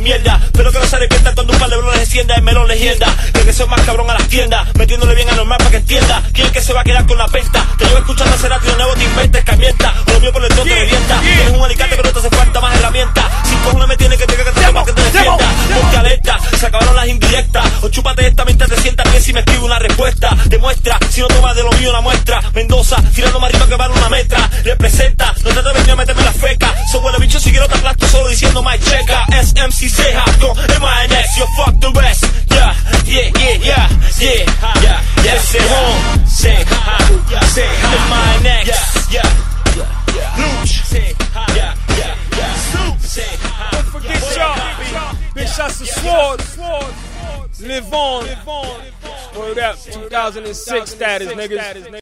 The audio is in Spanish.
mierda. Pero que no se arrepienta cuando un par de brones encienda el melón leyenda. Que soy más cabrón a las tiendas, metiéndole bien a normal para que entienda. ¿Quién que se va a quedar con la pesta? Te llevo escuchando a Cerati, de nuevo te inventes, camienta. O lo mío por el trote de vienta. Tienes un alicate que no te hace falta más herramientas. Sin cojones me tiene que te para que te defienda. Ponte alerta, se acabaron las indirectas. O chúpate esta mientras te sientas bien si me escribo una respuesta. Demuestra, si no tomas de lo mío una muestra. Mendoza, tirando más arriba que vale una metra. Representa, no te atreves ni a meterme la feca. So huele bicho si quiero te aplasto solo diciendo my checa. SMC Ceja con MINX, yo fuck the rest. Yeah, yeah, yeah, yeah, yeah, yeah, yeah. Say home, say ha, say ha, MINX, yeah, yeah, Luch, say ha, yeah, yeah, yeah, Soup, say ha. Don't forget y'all. Big shots to Sword. Live on. Word up, 2006 status, niggas.